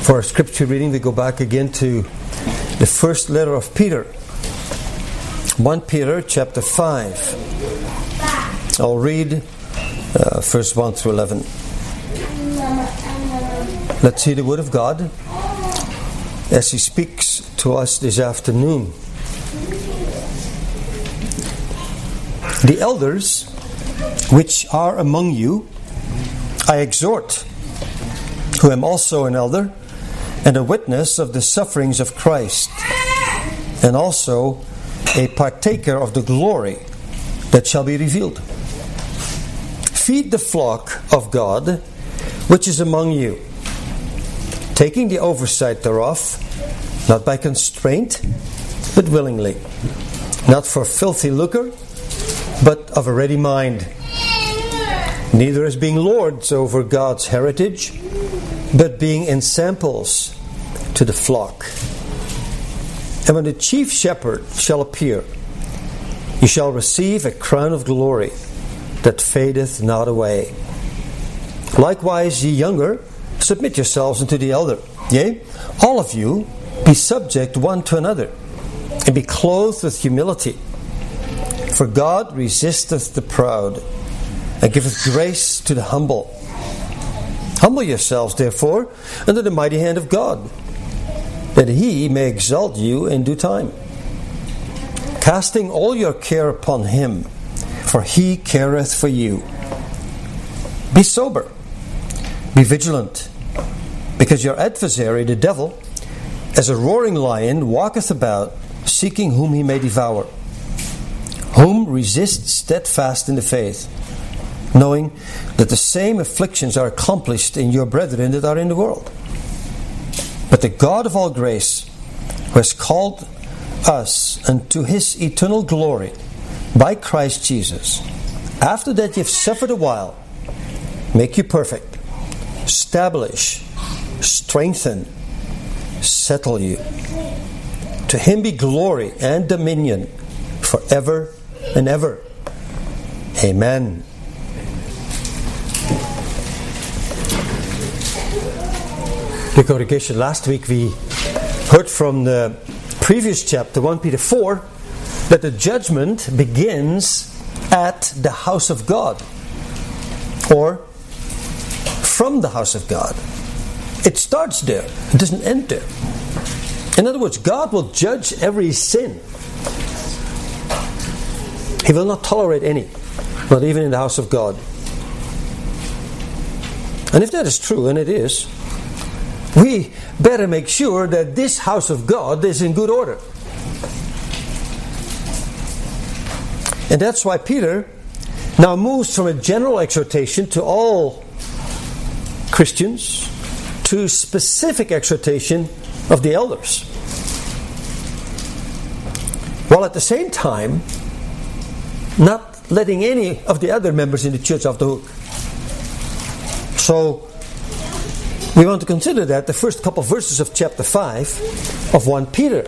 For our scripture reading, we go back again to the first letter of Peter. 1 Peter chapter 5. I'll read verse 1 through 11. Let's hear the word of God as He speaks to us this afternoon. The elders which are among you, I exhort, who am also an elder and a witness of the sufferings of Christ, and also a partaker of the glory that shall be revealed. Feed the flock of God which is among you, taking the oversight thereof, not by constraint, but willingly, not for filthy lucre, but of a ready mind, neither as being lords over God's heritage, but being ensamples to the flock. And when the chief shepherd shall appear, you shall receive a crown of glory that fadeth not away. Likewise, ye younger, submit yourselves unto the elder. Yea, all of you, be subject one to another, and be clothed with humility. For God resisteth the proud, and giveth grace to the humble. Humble yourselves, therefore, under the mighty hand of God, that He may exalt you in due time, casting all your care upon Him, for He careth for you. Be sober, be vigilant, because your adversary, the devil, as a roaring lion, walketh about, seeking whom he may devour. Whom resist steadfast in the faith, knowing that the same afflictions are accomplished in your brethren that are in the world. But the God of all grace, who has called us unto His eternal glory by Christ Jesus, after that ye have suffered a while, make you perfect, establish, strengthen, settle you. To Him be glory and dominion forever and ever. Amen. The congregation, last week we heard from the previous chapter, 1 Peter 4, that the judgment begins at the house of God, or from the house of God. It starts there. It doesn't end there. In other words, God will judge every sin. He will not tolerate any, not even in the house of God. And if that is true, and it is, we better make sure that this house of God is in good order. And that's why Peter now moves from a general exhortation to all Christians to specific exhortation of the elders, while at the same time not letting any of the other members in the church off the hook. So we want to consider that the first couple of verses of chapter 5 of 1 Peter.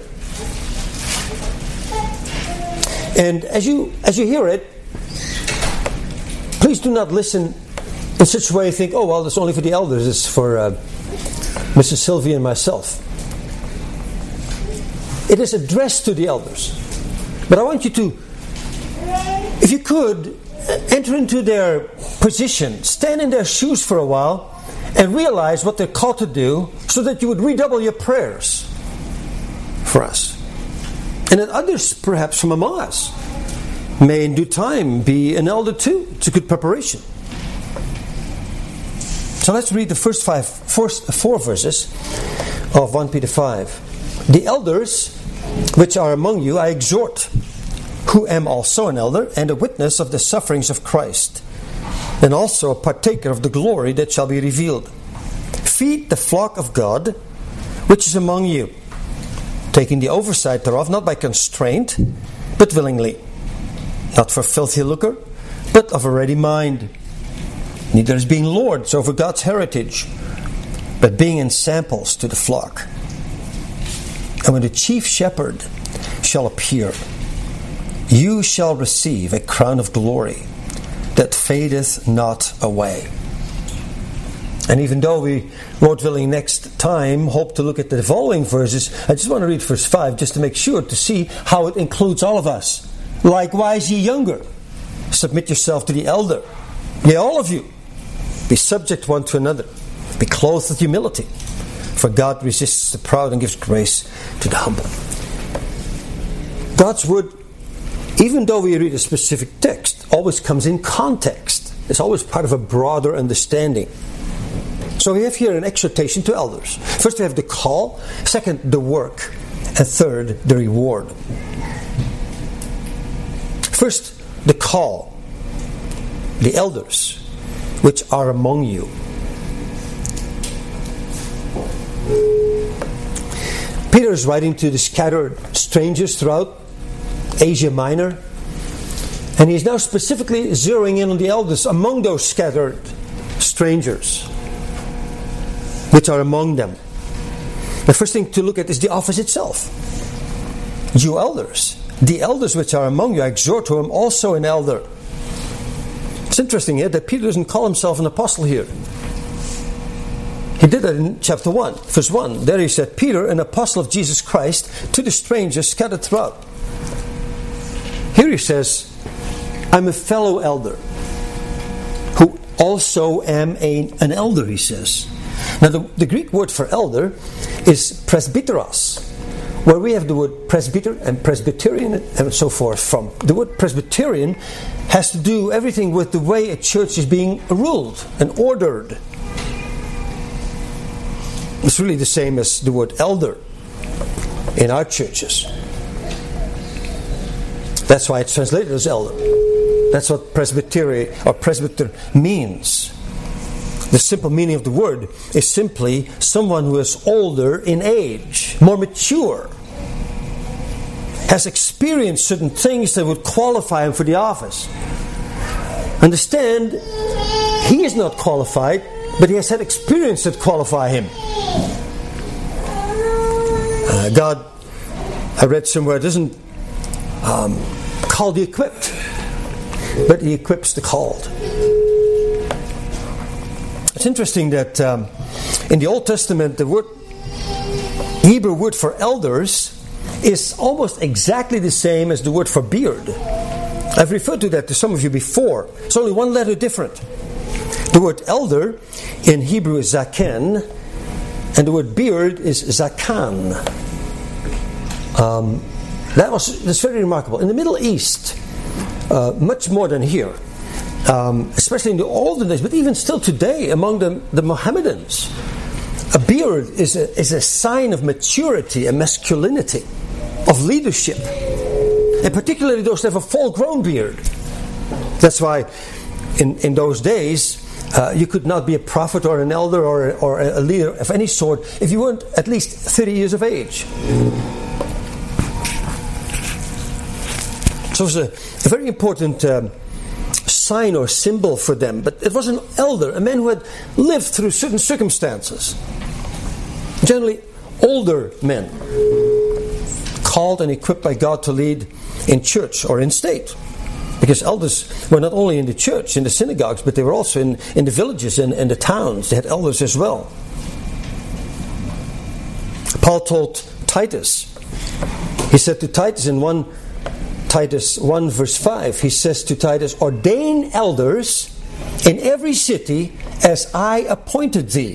And as you hear it, please do not listen in such a way you think, oh well, it's only for the elders, it's for Mrs. Sylvia and myself. It is addressed to the elders. But I want you to, if you could, enter into their position, stand in their shoes for a while, and realize what they're called to do, so that you would redouble your prayers for us. And that others, perhaps from among us, may in due time be an elder too. It's a good preparation. So let's read the first four verses of 1 Peter 5. The elders which are among you I exhort, who am also an elder and a witness of the sufferings of Christ, and also a partaker of the glory that shall be revealed. Feed the flock of God which is among you, taking the oversight thereof, not by constraint, but willingly, not for filthy lucre, but of a ready mind, neither as being lords over God's heritage, but being ensamples to the flock. And when the chief shepherd shall appear, you shall receive a crown of glory that fadeth not away. And even though we, Lord willing, next time hope to look at the following verses, I just want to read verse 5 just to make sure to see how it includes all of us. Likewise, ye younger, submit yourself to the elder. Yea, all of you, be subject one to another. Be clothed with humility. For God resists the proud and gives grace to the humble. God's word, even though we read a specific text, always comes in context. It's always part of a broader understanding. So we have here an exhortation to elders. First we have the call, second the work, and third the reward. First, the call. The elders, which are among you. Peter is writing to the scattered strangers throughout Asia Minor, and he is now specifically zeroing in on the elders among those scattered strangers which are among them. The first thing to look at is the office itself. You elders, the elders which are among you, I exhort to him also an elder. It's interesting here that Peter doesn't call himself an apostle here. He did that in chapter 1, verse 1. There he said, Peter, an apostle of Jesus Christ, to the strangers scattered throughout. Here he says, I'm a fellow elder, who also am an elder, he says. Now the Greek word for elder is presbyteros, where we have the word presbyter and presbyterian and so forth from. The word presbyterian has to do everything with the way a church is being ruled and ordered. It's really the same as the word elder in our churches. That's why it's translated as elder. That's what presbytery or presbyter means. The simple meaning of the word is simply someone who is older in age, more mature, has experienced certain things that would qualify him for the office. Understand, he is not qualified, but he has had experience that qualify him. God, I read somewhere, doesn't call the equipped, but he equips the called. It's interesting that in the Old Testament, the Hebrew word for elders is almost exactly the same as the word for beard. I've referred to that to some of you before. It's only one letter different. The word elder in Hebrew is zaken, and the word beard is zakan. That's very remarkable. In the Middle East, much more than here, especially in the olden days, but even still today among the Mohammedans, a beard is a sign of maturity and masculinity, of leadership, and particularly those that have a full-grown beard. That's why in those days you could not be a prophet or an elder or a leader of any sort if you weren't at least 30 years of age. So it was a very important sign or symbol for them. But it was an elder, a man who had lived through certain circumstances. Generally older men, called and equipped by God to lead in church or in state. Because elders were not only in the church, in the synagogues, but they were also in the villages and the towns. They had elders as well. Paul told Titus, he said to Titus in Titus 1 verse 5, he says to Titus, ordain elders in every city as I appointed thee.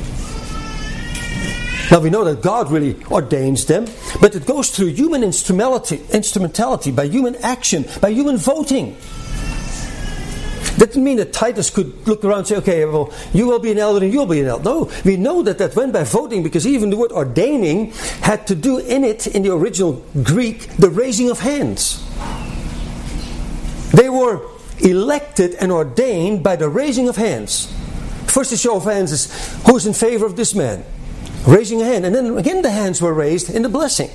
Now we know that God really ordains them, but it goes through human instrumentality, by human action, by human voting. That didn't mean that Titus could look around and say, okay, well, you will be an elder and you'll be an elder. No, we know that went by voting, because even the word ordaining had to do in the original Greek, the raising of hands. They were elected and ordained by the raising of hands. First, the show of hands is, who is in favor of this man? Raising a hand, and then again the hands were raised in the blessing.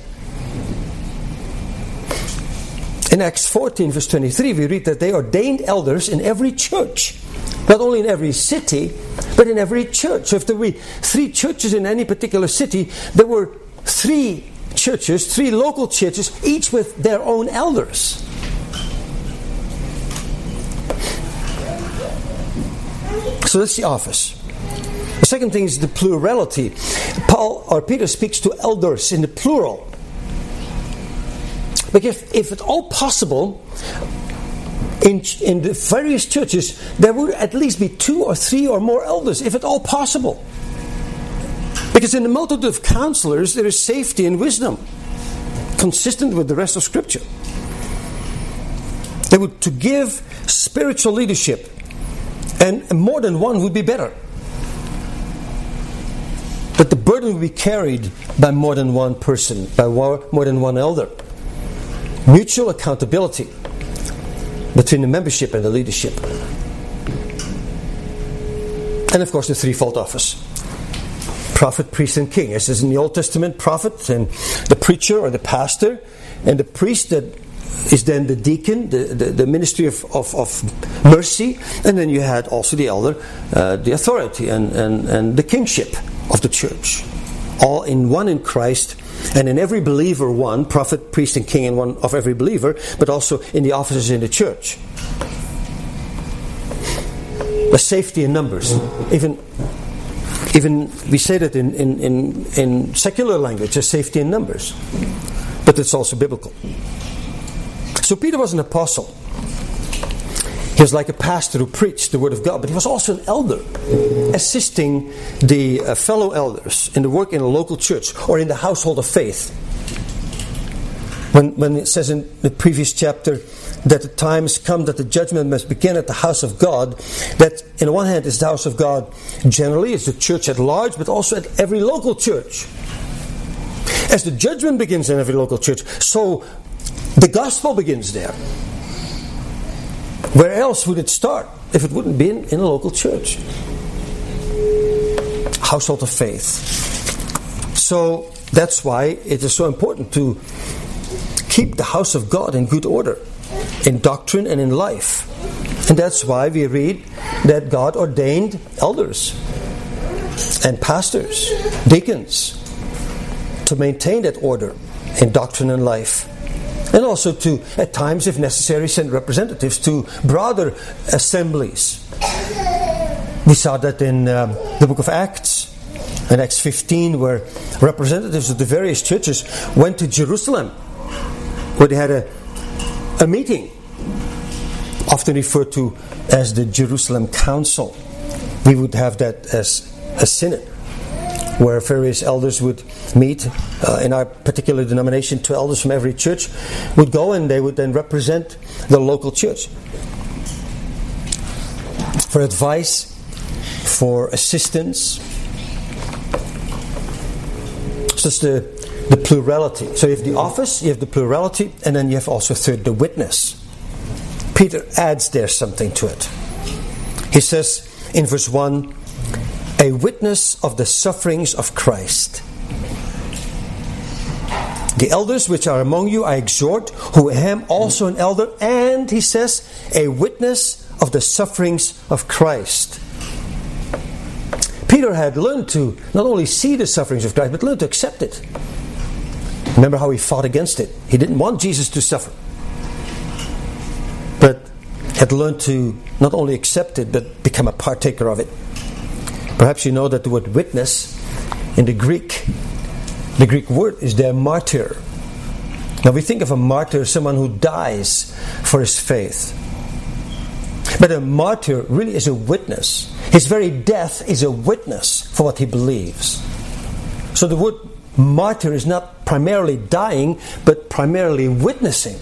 In Acts 14 verse 23 we read that they ordained elders in every church. Not only in every city, but in every church. So if there were 3 churches in any particular city, there were 3 churches, 3 local churches, each with their own elders. So that's the office. The second thing is the plurality. Peter speaks to elders in the plural. Because if it's all possible, in the various churches, there would at least be 2 or 3 or more elders, if at all possible. Because in the multitude of counselors, there is safety and wisdom, consistent with the rest of Scripture. They would to give spiritual leadership, and more than one would be better. But the burden would be carried by more than one person, by more than one elder. Mutual accountability between the membership and the leadership. And of course the threefold office. Prophet, priest, and king. As is in the Old Testament, prophet and the preacher or the pastor, and the priest that is then the deacon, the ministry of mercy, and then you had also the elder, the authority and the kingship of the church. All in one in Christ, and in every believer one, prophet, priest, and king in one of every believer, but also in the offices in the church. The safety in numbers. Even we say that in secular language, there's safety in numbers. But it's also biblical. So Peter was an apostle. He was like a pastor who preached the word of God, but he was also an elder, assisting the fellow elders in the work in a local church or in the household of faith. When it says in the previous chapter that the time has come that the judgment must begin at the house of God, that in one hand is the house of God generally, it's the church at large, but also at every local church. As the judgment begins in every local church, so the gospel begins there. Where else would it start if it wouldn't be in a local church? Household of faith. So that's why it is so important to keep the house of God in good order, in doctrine and in life. And that's why we read that God ordained elders and pastors, deacons, to maintain that order in doctrine and life. And also to, at times, if necessary, send representatives to broader assemblies. We saw that in the book of Acts, in Acts 15, where representatives of the various churches went to Jerusalem, where they had a meeting, often referred to as the Jerusalem Council. We would have that as a synod, where various elders would meet. In our particular denomination, 2 elders from every church would go, and they would then represent the local church for advice, for assistance. So it's the plurality. So you have the office, you have the plurality, and then you have also third, the witness. Peter adds there something to it. He says in verse 1, a witness of the sufferings of Christ. The elders which are among you I exhort, who am also an elder, and, he says, a witness of the sufferings of Christ. Peter had learned to not only see the sufferings of Christ, but learned to accept it. Remember how he fought against it. He didn't want Jesus to suffer, but had learned to not only accept it, but become a partaker of it. Perhaps you know that the word witness in the Greek word is there martyr. Now we think of a martyr as someone who dies for his faith. But a martyr really is a witness. His very death is a witness for what he believes. So the word martyr is not primarily dying, but primarily witnessing.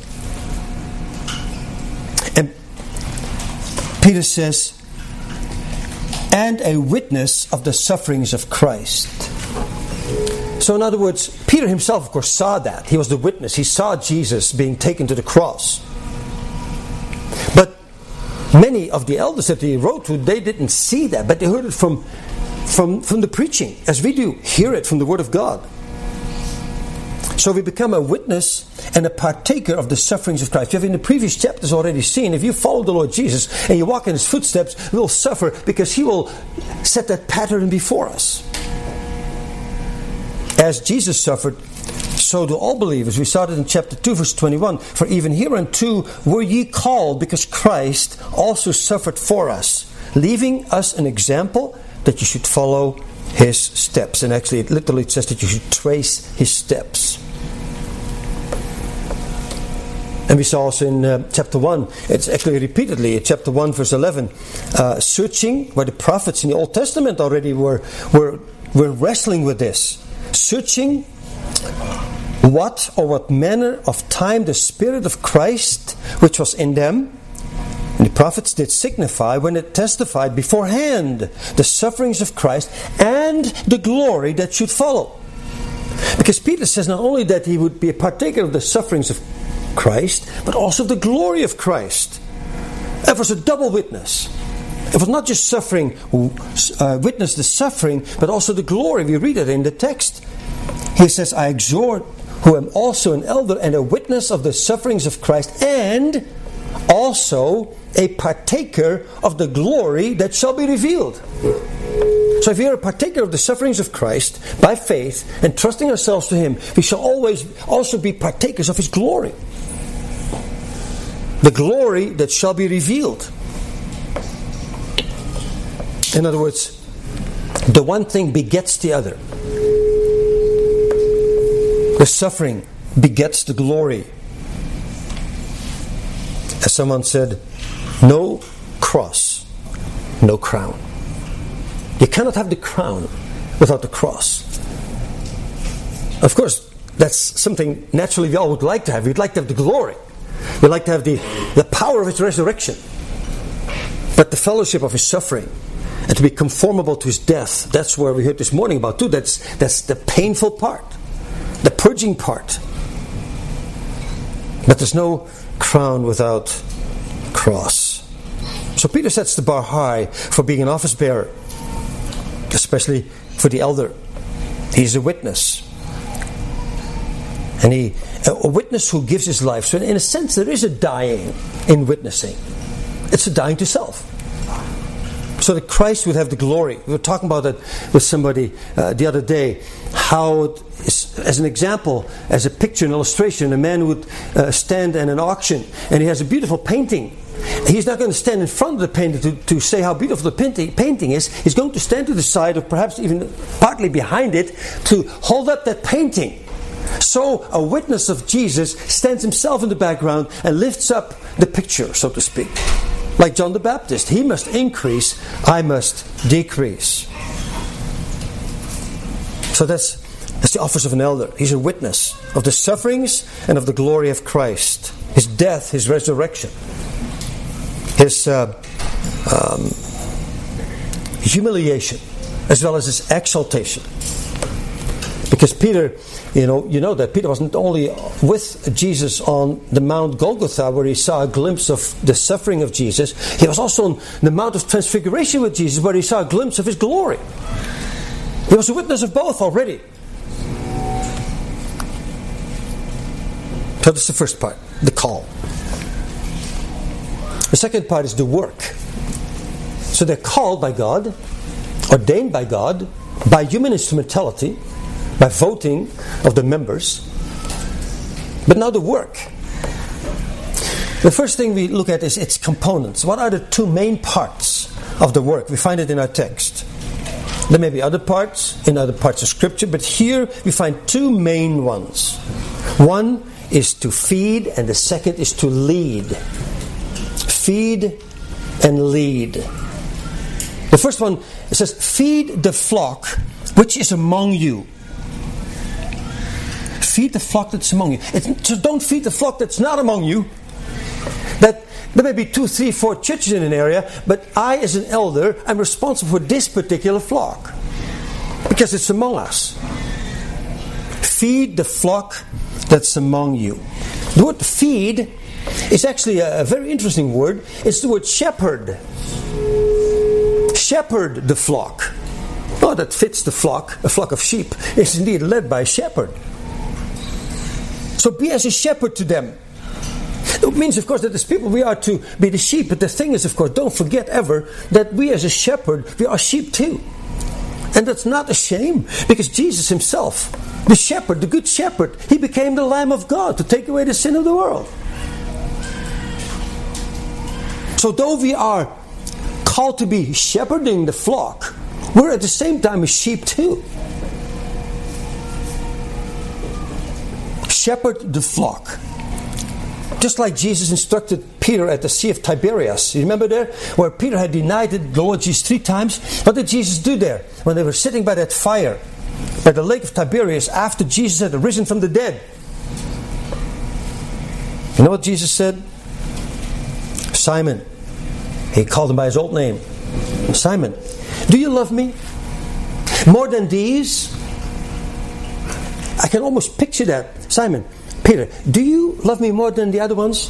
And Peter says, and a witness of the sufferings of Christ. So in other words, Peter himself, of course, saw that. He was the witness. He saw Jesus being taken to the cross. But many of the elders that he wrote to, they didn't see that, but they heard it from the preaching, as we do hear it from the Word of God. So we become a witness and a partaker of the sufferings of Christ. You have in the previous chapters already seen, if you follow the Lord Jesus and you walk in His footsteps, we will suffer because He will set that pattern before us. As Jesus suffered, so do all believers. We saw it in chapter 2, verse 21. For even hereunto were ye called, because Christ also suffered for us, leaving us an example that you should follow his steps. And actually, it says that you should trace his steps. And we saw also in chapter 1, it's actually repeatedly, in chapter 1 verse 11, searching, where the prophets in the Old Testament already were wrestling with this. Searching what manner of time the Spirit of Christ, which was in them, and the prophets did signify when it testified beforehand the sufferings of Christ and the glory that should follow. Because Peter says not only that he would be a partaker of the sufferings of Christ, but also the glory of Christ. It was a double witness. It was not just suffering, witness the suffering, but also the glory. We read it in the text. He says, I exhort, who am also an elder and a witness of the sufferings of Christ, and also a partaker of the glory that shall be revealed. So if we are a partaker of the sufferings of Christ by faith and trusting ourselves to him, we shall always also be partakers of his glory. The glory that shall be revealed. In other words, the one thing begets the other. The suffering begets the glory. As someone said, no cross, no crown. You cannot have the crown without the cross. Of course, that's something naturally we all would like to have. We'd like to have the glory. We'd like to have the power of his resurrection. But the fellowship of his suffering, and to be conformable to his death, that's where we heard this morning about too. That's the painful part, the purging part. But there's no crown without cross. So Peter sets the bar high for being an office bearer, especially for the elder. He's a witness. And a witness who gives his life. So in a sense, there is a dying in witnessing. It's a dying to self. So that Christ would have the glory. We were talking about that with somebody the other day. How, as an example, as a picture, an illustration, a man would stand at an auction and he has a beautiful painting. He's not going to stand in front of the painting to say how beautiful the painting is. He's going to stand to the side, or perhaps even partly behind it, to hold up that painting. So a witness of Jesus stands himself in the background and lifts up the picture, so to speak. Like John the Baptist. He must increase, I must decrease. So that's the office of an elder. He's a witness of the sufferings and of the glory of Christ. His death, his resurrection. His humiliation, as well as his exaltation. Because Peter, you know that Peter wasn't only with Jesus on the Mount Golgotha, where he saw a glimpse of the suffering of Jesus. He was also on the Mount of Transfiguration with Jesus, where he saw a glimpse of his glory. He was a witness of both already. So that's the first part, the call. The second part is the work. So they're called by God, ordained by God, by human instrumentality, by voting of the members. But now the work. The first thing we look at is its components. What are the two main parts of the work? We find it in our text. There may be other parts in other parts of Scripture, but here we find two main ones. One is to feed, and the second is to lead. Feed and lead. The first one, it says, feed the flock which is among you. Feed the flock that's among you. So don't feed the flock that's not among you. That there may be 2, 3, 4 churches in an area, but I, as an elder, I'm responsible for this particular flock because it's among us. Feed the flock that's among you. The word feed is actually a very interesting word. It's the word shepherd. Shepherd the flock. Oh, that fits the flock. A flock of sheep is indeed led by a shepherd. So be as a shepherd to them. It means, of course, that as people we are to be the sheep. But the thing is, of course, don't forget ever that we as a shepherd, we are sheep too. And that's not a shame, because Jesus himself, the shepherd, the good shepherd, he became the Lamb of God to take away the sin of the world. So though we are called to be shepherding the flock, we're at the same time a sheep too. Shepherd the flock. Just like Jesus instructed Peter at the Sea of Tiberias. You remember there? Where Peter had denied the Lord Jesus 3 times. What did Jesus do there? When they were sitting by that fire, by the lake of Tiberias, after Jesus had risen from the dead. You know what Jesus said? Simon. He called him by his old name. Simon, do you love me more than these? I can almost picture that. Simon, Peter, do you love me more than the other ones?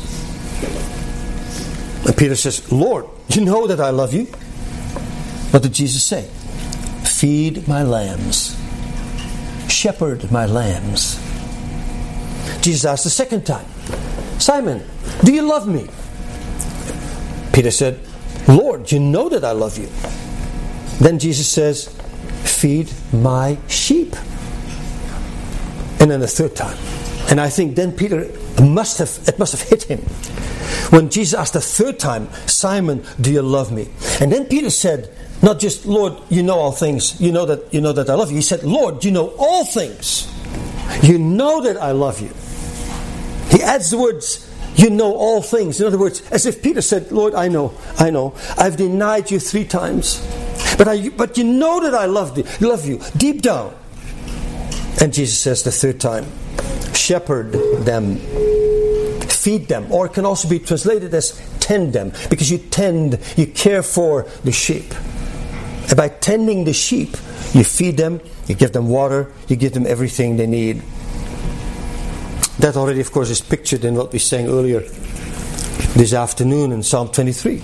And Peter says, Lord, you know that I love you. What did Jesus say? Feed my lambs. Shepherd my lambs. Jesus asked the second time, Simon, do you love me? Peter said, Lord, you know that I love you. Then Jesus says, feed my sheep. And then the third time. And I think then Peter it must have hit him. When Jesus asked the third time, Simon, do you love me? And then Peter said, not just, Lord, you know all things. You know that I love you. He said, Lord, you know all things. You know that I love you. He adds the words, you know all things. In other words, as if Peter said, Lord, I know. I've denied you 3 times. But you know that I love you deep down. And Jesus says the third time, shepherd them, feed them, or it can also be translated as tend them, because you care for the sheep. And by tending the sheep, you feed them, you give them water, you give them everything they need. That already, of course, is pictured in what we sang earlier this afternoon in Psalm 23.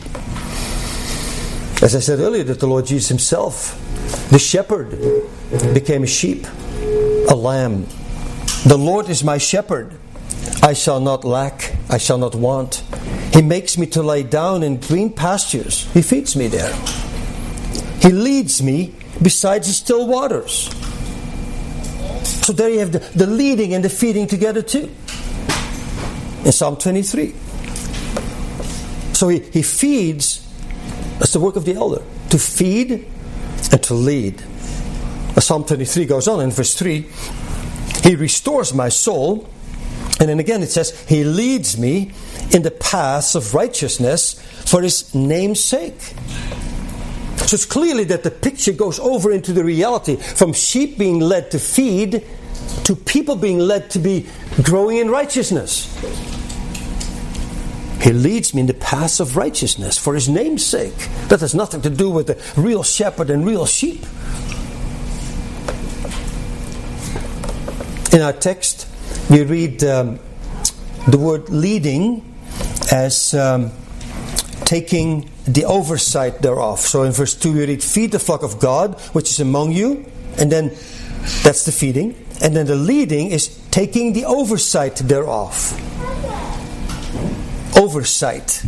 As I said earlier, that the Lord Jesus himself, the shepherd, became a sheep, a lamb. The Lord is my shepherd. I shall not lack, I shall not want. He makes me to lie down in green pastures. He feeds me there. He leads me beside the still waters. So there you have the leading and the feeding together too. In Psalm 23. So he feeds. That's the work of the elder. To feed and to lead. Psalm 23 goes on in verse 3. He restores my soul. And then again it says, He leads me in the paths of righteousness for His name's sake. So it's clearly that the picture goes over into the reality, from sheep being led to feed to people being led to be growing in righteousness. He leads me in the paths of righteousness for His name's sake. That has nothing to do with the real shepherd and real sheep. In our text, we read the word leading as taking the oversight thereof. So in verse 2 we read, feed the flock of God, which is among you. And then that's the feeding. And then the leading is taking the oversight thereof. Oversight.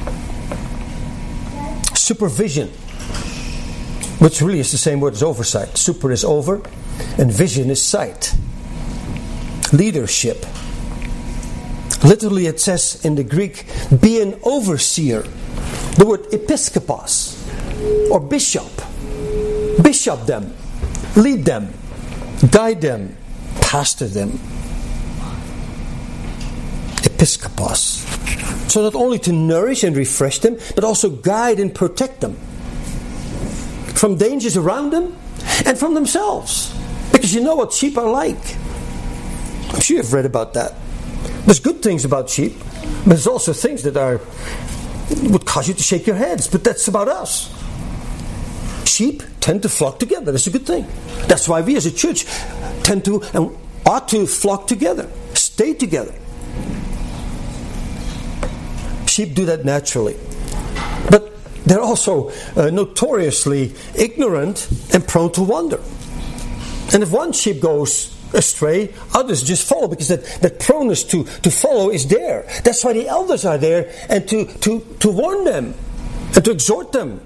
Supervision. Which really is the same word as oversight. Super is over and vision is sight. Leadership. Literally it says in the Greek, be an overseer. The word episkopos or bishop. Bishop them. Lead them. Guide them. Pastor them. Episkopos. So not only to nourish and refresh them, but also guide and protect them. From dangers around them and from themselves. Because you know what sheep are like. I'm sure you've read about that. There's good things about sheep, but there's also things that would cause you to shake your heads. But that's about us. Sheep tend to flock together. That's a good thing. That's why we as a church tend to and ought to flock together. Stay together. Sheep do that naturally. But they're also notoriously ignorant and prone to wander. And if one sheep goes astray, others just follow, because that proneness to follow is there. That's why the elders are there, and to warn them and to exhort them.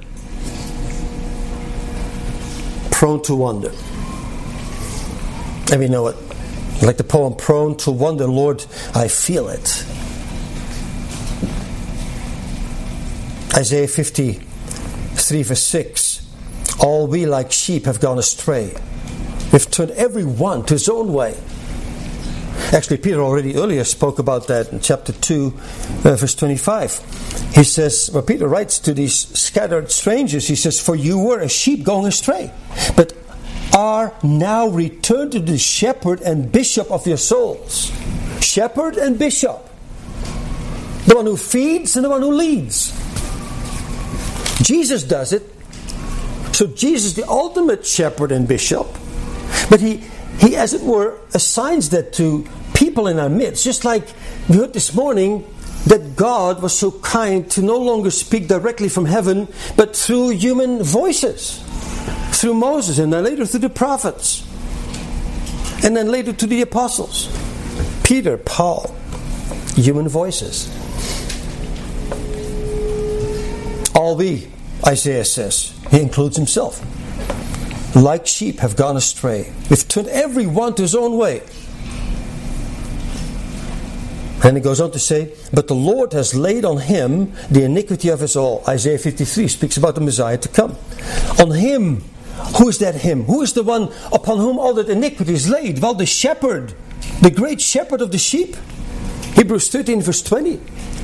Prone to wander. And we know it. Like the poem, prone to wander, Lord, I feel it. Isaiah 53 3 verse 6. All we like sheep have gone astray. We've turned every one to his own way. Actually, Peter already earlier spoke about that in chapter 2, verse 25. He says, well, Peter writes to these scattered strangers, he says, for you were as sheep going astray, but are now returned to the shepherd and bishop of your souls. Shepherd and bishop. The one who feeds and the one who leads. Jesus does it. So Jesus is the ultimate shepherd and bishop. But he, as it were, assigns that to people in our midst. Just like we heard this morning that God was so kind to no longer speak directly from heaven, but through human voices. Through Moses, and then later through the prophets. And then later to the apostles. Peter, Paul. Human voices. All we, Isaiah says, he includes himself, like sheep have gone astray. We've turned every one to his own way. And he goes on to say, but the Lord has laid on him the iniquity of us all. Isaiah 53 speaks about the Messiah to come. On him. Who is that him? Who is the one upon whom all that iniquity is laid? Well, the shepherd. The great shepherd of the sheep. Hebrews 13 verse 20.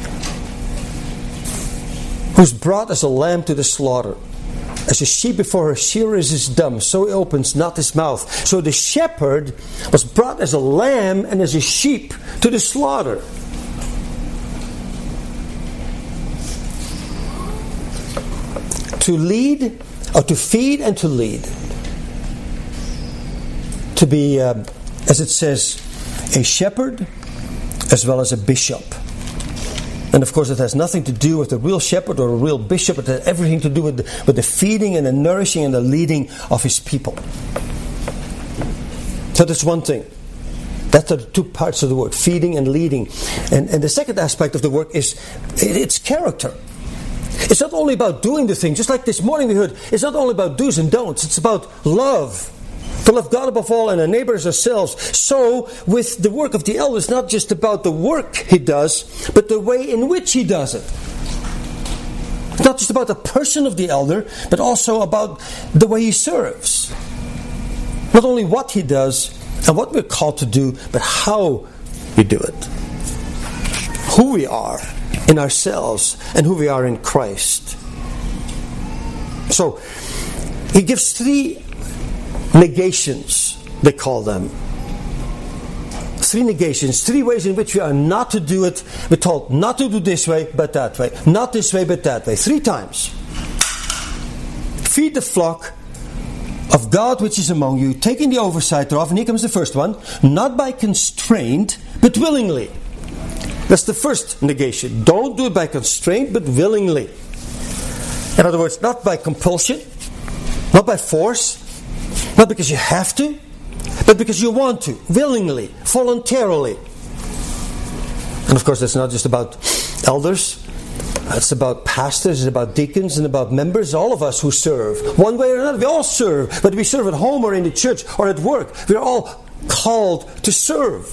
Who's brought as a lamb to the slaughter. As a sheep before her shearers is dumb, so he opens not his mouth. So the shepherd was brought as a lamb and as a sheep to the slaughter. To lead, or to feed and to lead. To be, as it says, a shepherd as well as a bishop. And of course it has nothing to do with a real shepherd or a real bishop. It has everything to do with the feeding and the nourishing and the leading of his people. So that's one thing. That's the two parts of the word, feeding and leading. And the second aspect of the work is its character. It's not only about doing the thing, just like this morning we heard, it's not only about do's and don'ts, it's about love. To love God above all and our neighbors ourselves. So, with the work of the elder, it's not just about the work he does, but the way in which he does it. It's not just about the person of the elder, but also about the way he serves. Not only what he does and what we're called to do, but how we do it. Who we are in ourselves and who we are in Christ. So, he gives three negations, they call them. Three negations, three ways in which we are not to do it. We're told not to do this way, but that way. Not this way, but that way. 3 times. Feed the flock of God which is among you, taking the oversight thereof. And here comes the first one. Not by constraint, but willingly. That's the first negation. Don't do it by constraint, but willingly. In other words, not by compulsion, not by force, not because you have to, but because you want to, willingly, voluntarily. And of course, that's not just about elders. It's about pastors, it's about deacons, and about members, all of us who serve. One way or another, we all serve. Whether we serve at home or in the church or at work, we're all called to serve.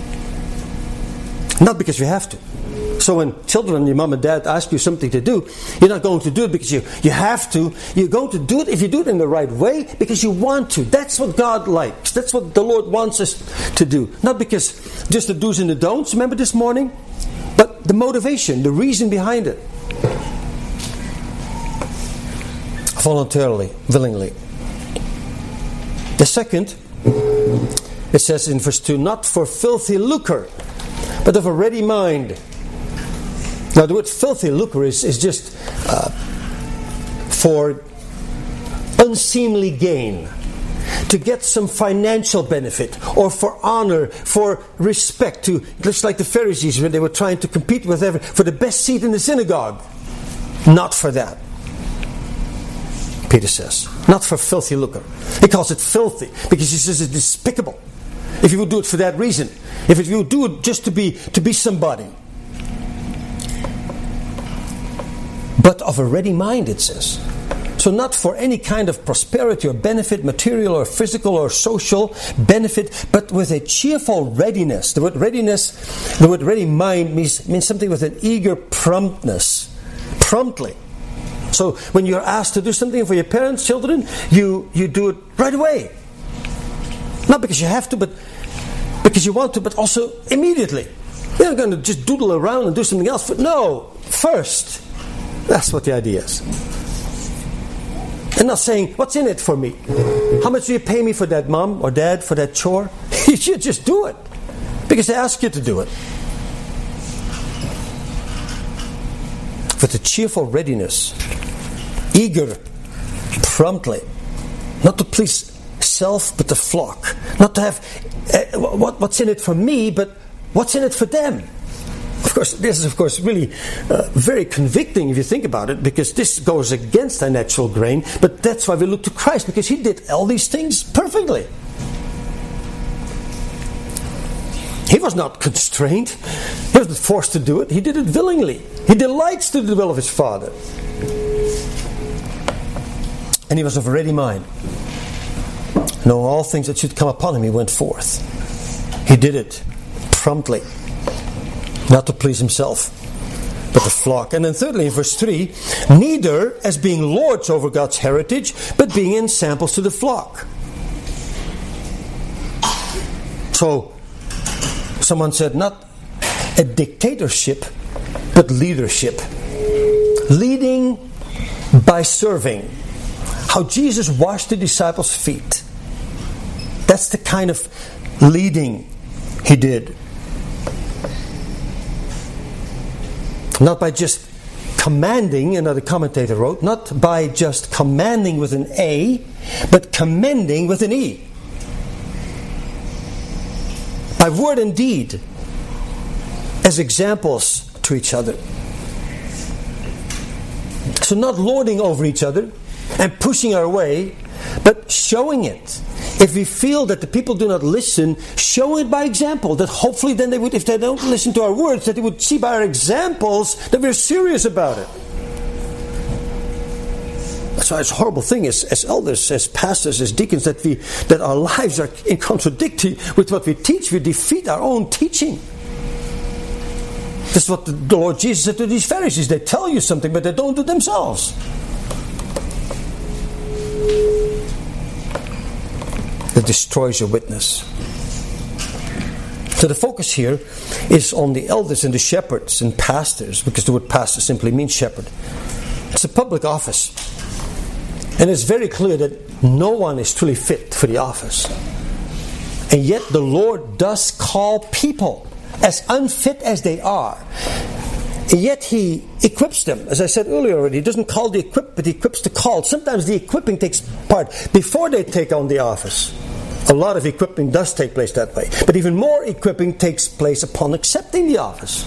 Not because you have to. So when children, your mom and dad ask you something to do, you're not going to do it because you have to. You're going to do it if you do it in the right way because you want to. That's what God likes. That's what the Lord wants us to do. Not because just the do's and the don'ts, remember this morning? But the motivation, the reason behind it. Voluntarily, willingly. The second, it says in verse 2, not for filthy lucre, but of a ready mind. Now the word filthy lucre is just for unseemly gain. To get some financial benefit, or for honor, for respect, to just like the Pharisees when they were trying to compete with for the best seat in the synagogue. Not for that, Peter says. Not for filthy lucre. He calls it filthy because he says it's despicable. If you would do it for that reason, if you would do it just to be somebody. But of a ready mind, it says. So not for any kind of prosperity or benefit, material or physical or social benefit, but with a cheerful readiness. The word readiness, the word ready mind means something with an eager promptness. Promptly. So when you're asked to do something for your parents, children, you do it right away. Not because you have to, but because you want to, but also immediately. You're not going to just doodle around and do something else. No, first. That's what the idea is. And not saying, what's in it for me? How much do you pay me for that, Mom or Dad, for that chore? You should just do it. Because they ask you to do it. With a cheerful readiness, eager, promptly, not to please self but the flock, not to have what's in it for me, but what's in it for them. Of course, this is really very convicting if you think about it, because this goes against our natural grain. But that's why we look to Christ, because He did all these things perfectly. He was not constrained. He wasn't forced to do it. He did it willingly. He delights to do the will of His Father. And He was of a ready mind. Knowing all things that should come upon Him, He went forth. He did it promptly. Not to please Himself, but the flock. And then thirdly, in verse 3, neither as being lords over God's heritage, but being ensamples to the flock. So, someone said, not a dictatorship, but leadership. Leading by serving. How Jesus washed the disciples' feet. That's the kind of leading He did. Not by just commanding, another commentator wrote, not by just commanding with an A, but commending with an E. By word and deed, as examples to each other. So not lording over each other and pushing our way, but showing it. If we feel that the people do not listen, show it by example. That hopefully then they would, if they don't listen to our words, that they would see by our examples that we're serious about it. That's why it's a horrible thing as elders, as pastors, as deacons, that our lives are in contradictory with what we teach. We defeat our own teaching. This is what the Lord Jesus said to these Pharisees. They tell you something, but they don't do it themselves. That destroys your witness. So the focus here is on the elders and the shepherds and pastors, because the word pastor simply means shepherd. It's a public office. And it's very clear that no one is truly fit for the office. And yet the Lord does call people, as unfit as they are. And yet He equips them. As I said earlier already, He doesn't call the equipped, but He equips the called. Sometimes the equipping takes part before they take on the office. A lot of equipping does take place that way. But even more equipping takes place upon accepting the office.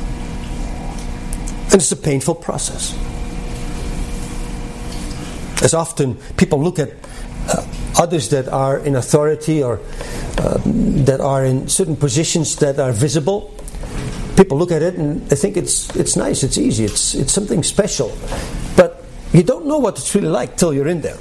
And it's a painful process. As often people look at others that are in authority or that are in certain positions that are visible, people look at it and they think it's nice, it's easy, it's something special. But you don't know what it's really like till you're in there.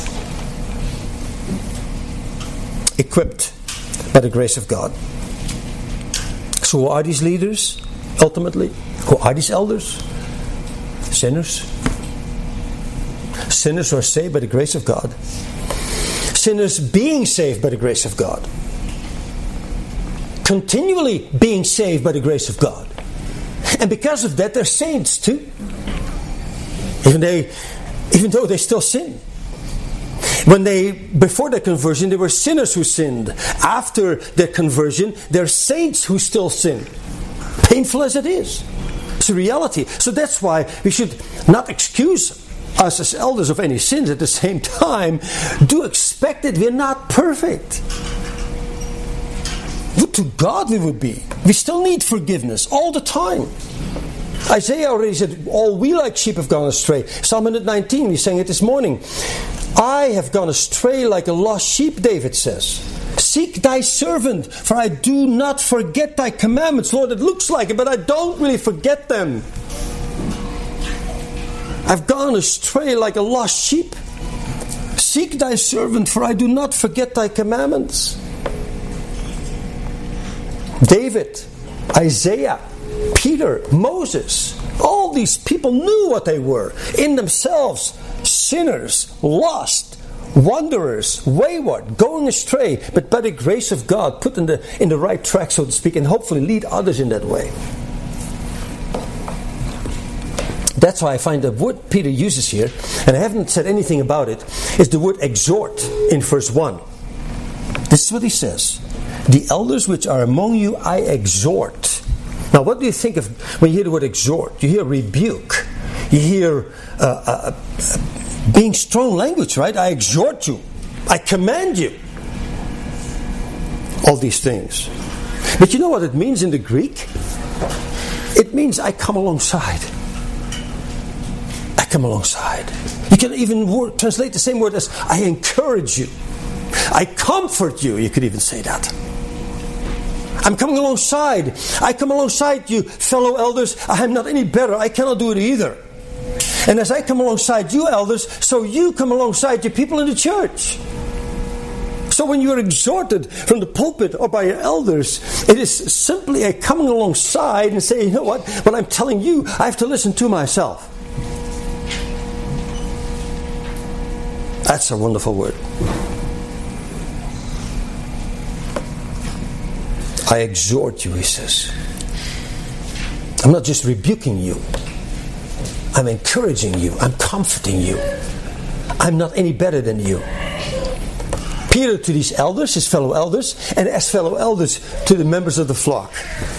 Equipped by the grace of God. So who are these leaders, ultimately? Who are these elders? Sinners. Sinners who are saved by the grace of God. Sinners being saved by the grace of God. Continually being saved by the grace of God. And because of that, they're saints too. Even though they still sin. Before their conversion, they were sinners who sinned. After their conversion, they're saints who still sin. Painful as it is. It's a reality. So that's why we should not excuse us as elders of any sins. At the same time, do expect that we're not perfect. Would to God we would be. We still need forgiveness all the time. Isaiah already said, all we like sheep have gone astray. Psalm 119, we sang it this morning. I have gone astray like a lost sheep, David says. Seek thy servant, for I do not forget thy commandments. Lord, it looks like it, but I don't really forget them. I've gone astray like a lost sheep. Seek thy servant, for I do not forget thy commandments. David, Isaiah, Peter, Moses, All these people knew what they were. In themselves, sinners, lost, wanderers, wayward, going astray, but by the grace of God, put in the right track, so to speak, and hopefully lead others in that way. That's why I find the word Peter uses here, and I haven't said anything about it, is the word exhort in verse 1. This is what he says. The elders which are among you, I exhort. Now, what do you think of when you hear the word exhort? You hear rebuke. You hear being strong language, right? I exhort you. I command you. All these things. But you know what it means in the Greek? It means I come alongside. I come alongside. You can even translate the same word as I encourage you. I comfort you. You could even say that. I'm coming alongside. I come alongside you, fellow elders. I am not any better. I cannot do it either. And as I come alongside you, elders, so you come alongside your people in the church. So when you are exhorted from the pulpit or by your elders, it is simply a coming alongside and saying, you know what I'm telling you, I have to listen to myself. That's a wonderful word. I exhort you, he says. I'm not just rebuking you. I'm encouraging you. I'm comforting you. I'm not any better than you. Peter to these elders, his fellow elders, and as fellow elders to the members of the flock.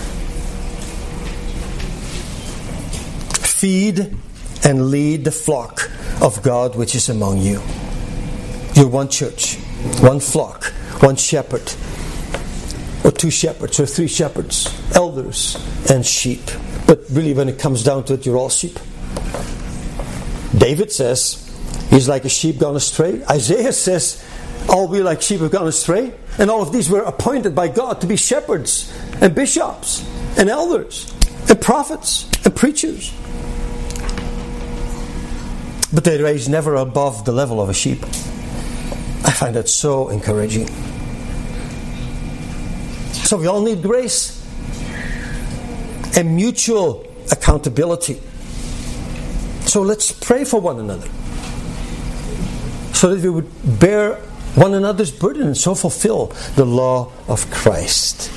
Feed and lead the flock of God which is among you. You're one church, one flock, one shepherd, or two shepherds, or three shepherds, elders and sheep. But really, when it comes down to it, you're all sheep. David says, he's like a sheep gone astray. Isaiah says, all we like sheep have gone astray. And all of these were appointed by God to be shepherds, and bishops, and elders, and prophets, and preachers. But they raise never above the level of a sheep. I find that so encouraging. So we all need grace and mutual accountability. So let's pray for one another, so that we would bear one another's burden and so fulfill the law of Christ.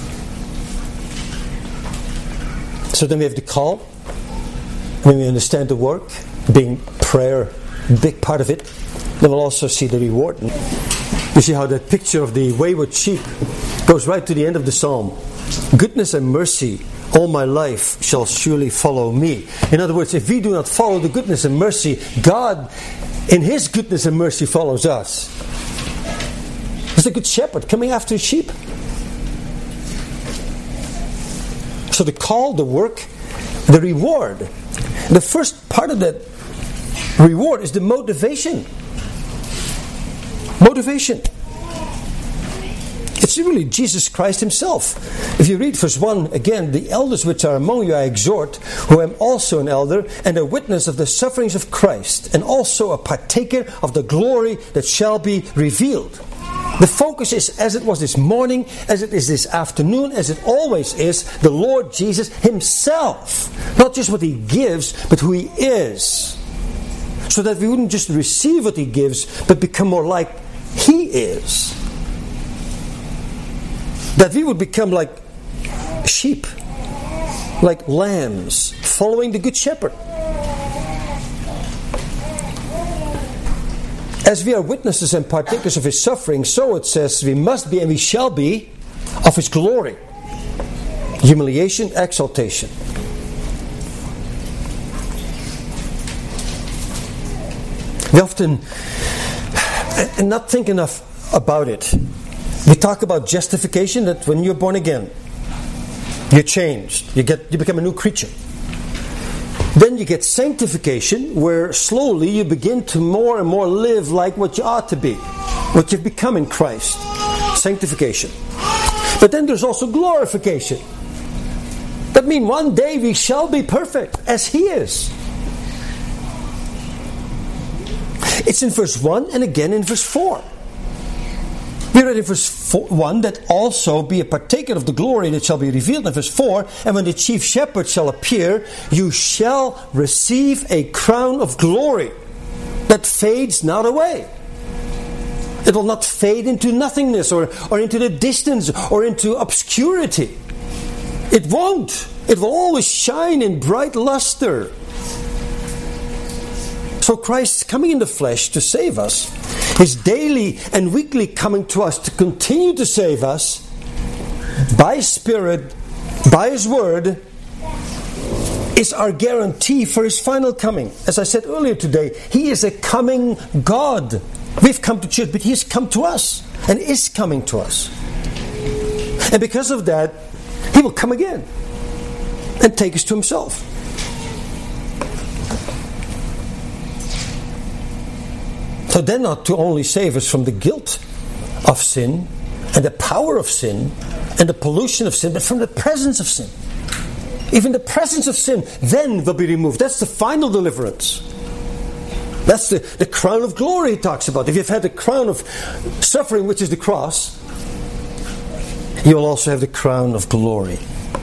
So then we have the call. When we understand the work, being prayer a big part of it, then we'll also see the reward. You see how that picture of the wayward sheep goes right to the end of the psalm. Goodness and mercy all my life shall surely follow me. In other words, if we do not follow the goodness and mercy, God in His goodness and mercy follows us. He's a good shepherd coming after his sheep. So the call, the work, the reward. The first part of that reward is the motivation. Motivation. It's really Jesus Christ Himself. If you read verse 1 again, the elders which are among you I exhort, who am also an elder and a witness of the sufferings of Christ, and also a partaker of the glory that shall be revealed. The focus is, as it was this morning, as it is this afternoon, as it always is, the Lord Jesus Himself. Not just what He gives, but who He is. So that we wouldn't just receive what He gives, but become more like He is. That we would become like sheep, like lambs, following the Good Shepherd. As we are witnesses and partakers of His suffering, so it says we must be and we shall be of His glory. Humiliation, exaltation. We often not think enough about it. We talk about justification, that when you're born again, you're changed. You become a new creature. Then you get sanctification, where slowly you begin to more and more live like what you ought to be, what you've become in Christ. Sanctification. But then there's also glorification. That means one day we shall be perfect as He is. It's in verse 1 and again in verse 4. We're read in verse 1, that also be a partaker of the glory that shall be revealed. In verse 4, and when the chief shepherd shall appear, you shall receive a crown of glory that fades not away. It will not fade into nothingness or into the distance or into obscurity. It won't. It will always shine in bright luster. So Christ coming in the flesh to save us, His daily and weekly coming to us to continue to save us by His Spirit, by His Word, is our guarantee for His final coming. As I said earlier today, He is a coming God. We've come to church, but He has come to us and is coming to us. And because of that, He will come again and take us to Himself. So then, not to only save us from the guilt of sin and the power of sin and the pollution of sin, but from the presence of sin. Even the presence of sin then will be removed. That's the final deliverance. That's the crown of glory He talks about. If you've had the crown of suffering, which is the cross, you will also have the crown of glory.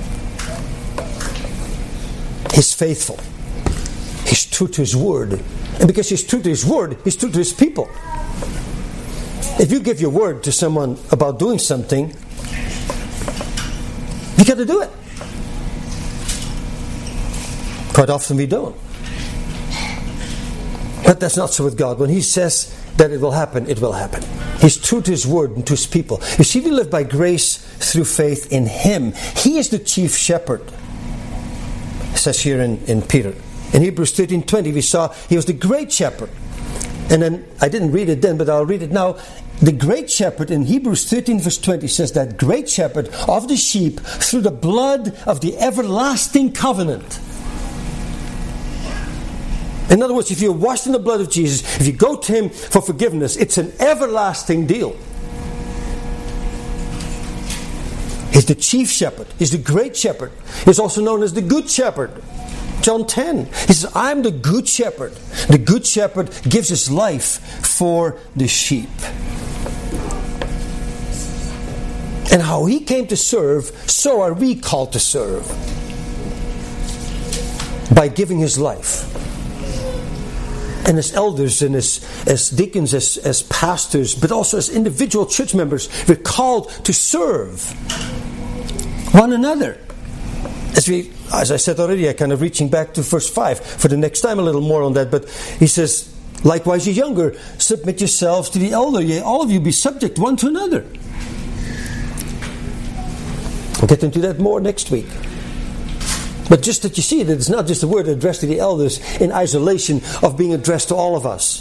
He's faithful. He's true to His Word. And because He's true to His Word, He's true to His people. If you give your word to someone about doing something, you got to do it. Quite often we don't. But that's not so with God. When He says that it will happen, it will happen. He's true to His Word and to His people. You see, we live by grace through faith in Him. He is the chief shepherd. It says here in Peter. In Hebrews 13:20 we saw He was the great shepherd. And then, I didn't read it then, but I'll read it now. The great shepherd in Hebrews 13 verse 20 says that great shepherd of the sheep through the blood of the everlasting covenant. In other words, if you're washed in the blood of Jesus, if you go to Him for forgiveness, it's an everlasting deal. He's the chief shepherd. He's the great shepherd. He's also known as the good shepherd. John 10. He says, I'm the good shepherd. The good shepherd gives his life for the sheep. And how He came to serve, so are we called to serve. By giving His life. And as elders and as deacons, as pastors, but also as individual church members, we're called to serve one another. As I said already, I kind of reaching back to verse 5 for the next time a little more on that. But he says, likewise, ye younger, submit yourselves to the elder. Yea, all of you be subject one to another. I'll get into that more next week. But just that you see that it's not just a word addressed to the elders in isolation of being addressed to all of us.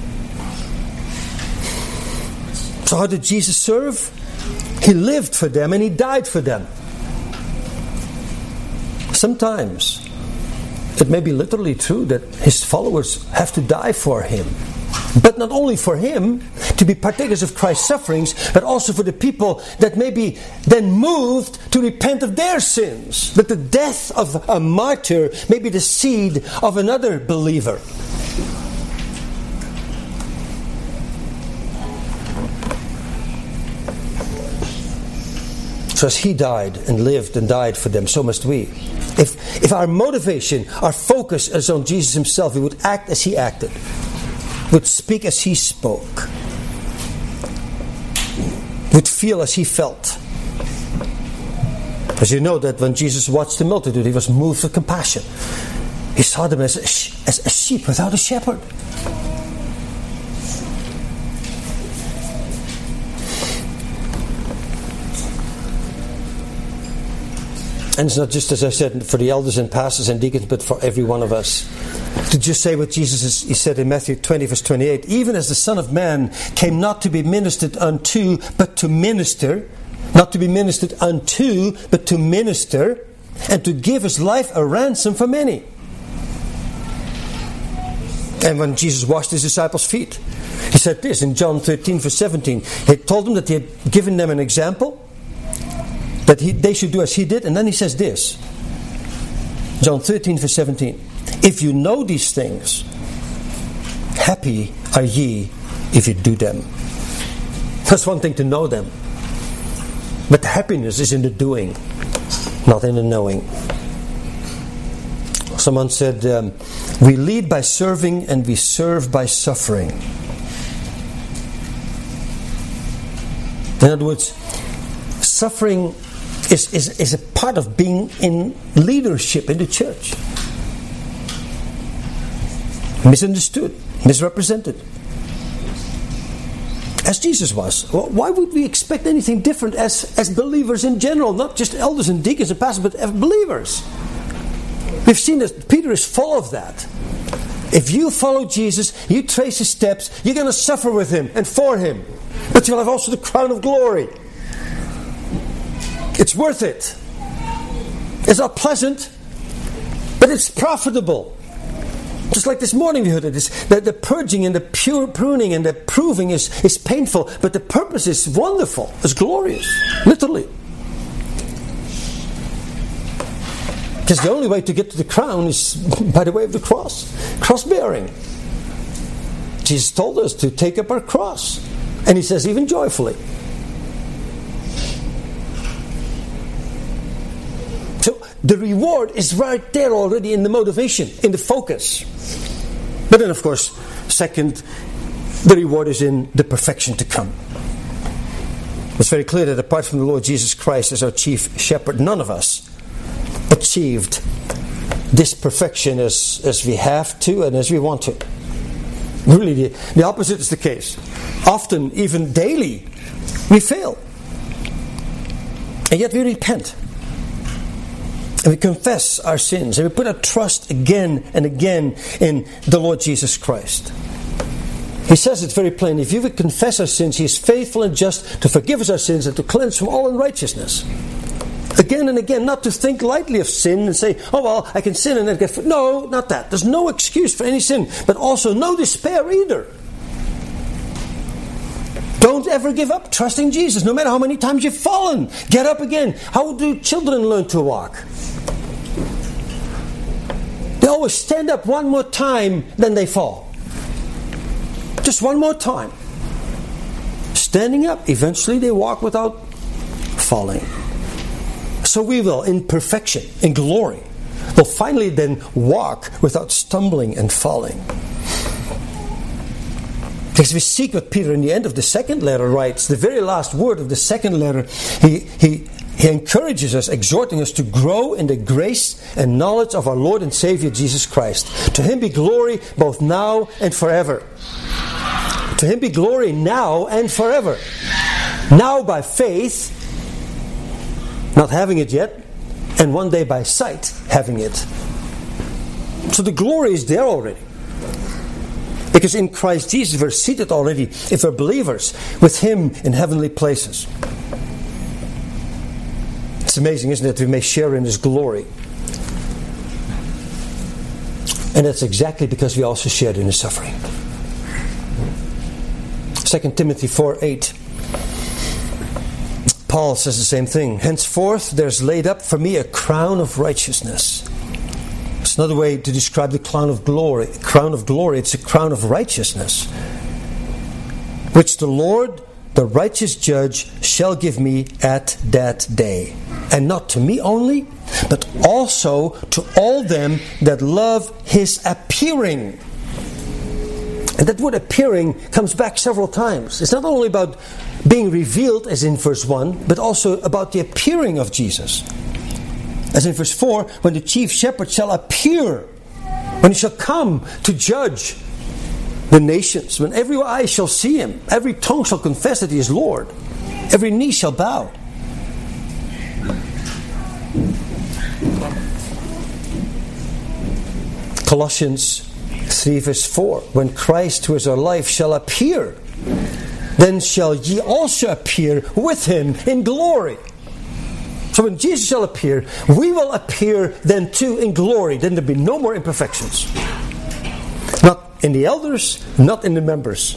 So how did Jesus serve? He lived for them and He died for them. Sometimes it may be literally true that His followers have to die for Him. But not only for Him, to be partakers of Christ's sufferings, but also for the people that may be then moved to repent of their sins. That the death of a martyr may be the seed of another believer. So as He died and lived and died for them, so must we. If our motivation, our focus is on Jesus Himself, we would act as He acted. Would speak as He spoke. Would feel as He felt. As you know that when Jesus watched the multitude, He was moved with compassion. He saw them as a sheep without a shepherd. And it's not just, as I said, for the elders and pastors and deacons, but for every one of us. To just say what Jesus He said in Matthew 20 verse 28, even as the Son of Man came not to be ministered unto, but to minister. Not to be ministered unto, but to minister. And to give His life a ransom for many. And when Jesus washed His disciples' feet, He said this in John 13 verse 17. He told them that He had given them an example, that they should do as He did. And then He says this, John 13 verse 17. If you know these things, happy are ye if you do them. That's one thing to know them. But the happiness is in the doing, not in the knowing. Someone said, we lead by serving and we serve by suffering. In other words, suffering is a part of being in leadership in the church. Misunderstood, misrepresented. As Jesus was. Well, why would we expect anything different as believers in general? Not just elders and deacons and pastors, but as believers. We've seen that Peter is full of that. If you follow Jesus, you trace his steps, you're going to suffer with him and for him. But you'll have also the crown of glory. It's worth it. It's not pleasant, but it's profitable. Just like this morning we heard it. The purging and the pure pruning and the proving is painful, but the purpose is wonderful. It's glorious. Literally. Because the only way to get to the crown is by the way of the cross. Cross-bearing. Jesus told us to take up our cross. And he says even joyfully. So the reward is right there already in the motivation, in the focus. But then of course, second, the reward is in the perfection to come. It's very clear that apart from the Lord Jesus Christ as our chief shepherd, none of us achieved this perfection as we have to and as we want to. Really, the opposite is the case. Often, even daily, we fail. And yet we repent. And we confess our sins. And we put our trust again and again in the Lord Jesus Christ. He says it very plainly. If you would confess our sins, He is faithful and just to forgive us our sins and to cleanse from all unrighteousness. Again and again, not to think lightly of sin and say, oh well, I can sin and then get... No, not that. There's no excuse for any sin. But also no despair either. Don't ever give up trusting Jesus, no matter how many times you've fallen. Get up again. How do children learn to walk? They always stand up one more time, then they fall. Just one more time. Standing up, eventually they walk without falling. So we will, in perfection, in glory, will finally then walk without stumbling and falling. Because we seek what Peter in the end of the second letter writes, the very last word of the second letter, he encourages us, exhorting us to grow in the grace and knowledge of our Lord and Savior Jesus Christ. To Him be glory both now and forever. To Him be glory now and forever. Now by faith, not having it yet, and one day by sight, having it. So the glory is there already. Because in Christ Jesus we're seated already, if we're believers, with Him in heavenly places. It's amazing, isn't it? We may share in His glory. And that's exactly because we also shared in His suffering. 2 Timothy 4:8. Paul says the same thing. Henceforth there's laid up for me a crown of righteousness. It's another way to describe the crown of glory. Crown of glory, it's a crown of righteousness, which the Lord, the righteous judge, shall give me at that day. And not to me only, but also to all them that love His appearing. And that word appearing comes back several times. It's not only about being revealed, as in verse 1, but also about the appearing of Jesus. As in verse 4, when the chief shepherd shall appear, when He shall come to judge the nations, when every eye shall see Him, every tongue shall confess that He is Lord, every knee shall bow. Colossians 3 verse 4, when Christ, who is our life, shall appear, then shall ye also appear with Him in glory. So when Jesus shall appear, we will appear then too in glory. Then there'll be no more imperfections. Not in the elders, not in the members.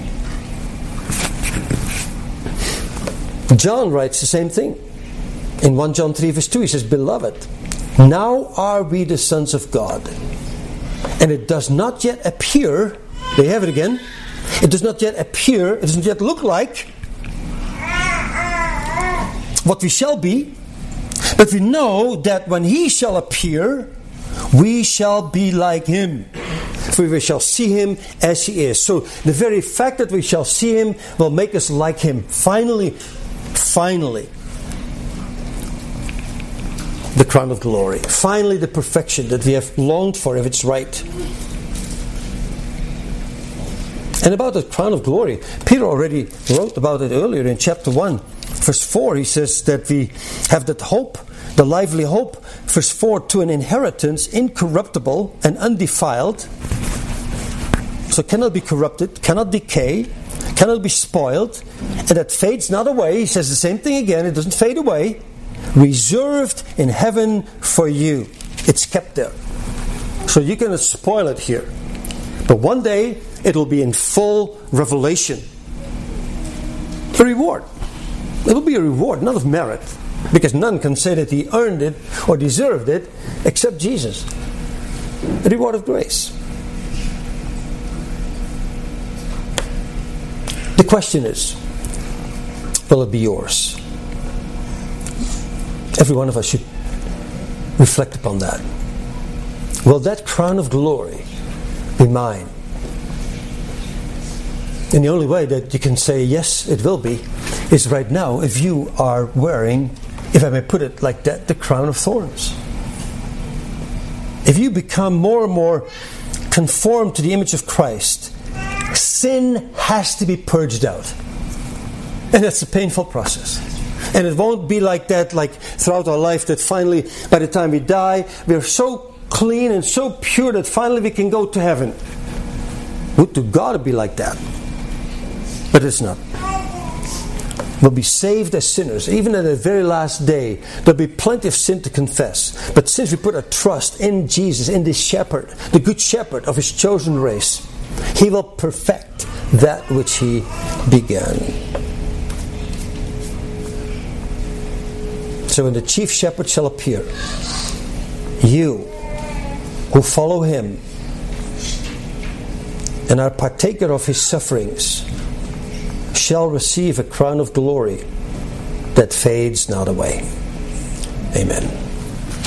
John writes the same thing. In 1 John 3 verse 2 he says, Beloved, now are we the sons of God. And it does not yet appear, they have it again, it does not yet appear, it doesn't yet look like what we shall be, but we know that when He shall appear, we shall be like Him. For we shall see Him as He is. So the very fact that we shall see Him will make us like Him. Finally, the crown of glory. Finally, the perfection that we have longed for, if it's right. And about the crown of glory, Peter already wrote about it earlier in chapter 1, verse 4. He says that we have that hope, the lively hope, verse 4, to an inheritance incorruptible and undefiled. So cannot be corrupted, cannot decay, cannot be spoiled, and that fades not away. He says the same thing again, it doesn't fade away. Reserved in heaven for you. It's kept there. So you cannot spoil it here. But one day, it will be in full revelation. A reward. It will be a reward, not of merit. Because none can say that he earned it or deserved it except Jesus. A reward of grace. The question is, will it be yours? Every one of us should reflect upon that. Will that crown of glory be mine? And the only way that you can say, yes, it will be, is right now if you are wearing, if I may put it like that, the crown of thorns. If you become more and more conformed to the image of Christ, sin has to be purged out. And that's a painful process. And it won't be like that, like throughout our life, that finally, by the time we die, we're so clean and so pure that finally we can go to heaven. Would to God it be like that. But it's not. We'll be saved as sinners. Even at the very last day, there'll be plenty of sin to confess. But since we put our trust in Jesus, in this shepherd, the good shepherd of His chosen race, He will perfect that which He began. So when the chief shepherd shall appear, you who follow Him and are partaker of His sufferings shall receive a crown of glory that fades not away. Amen.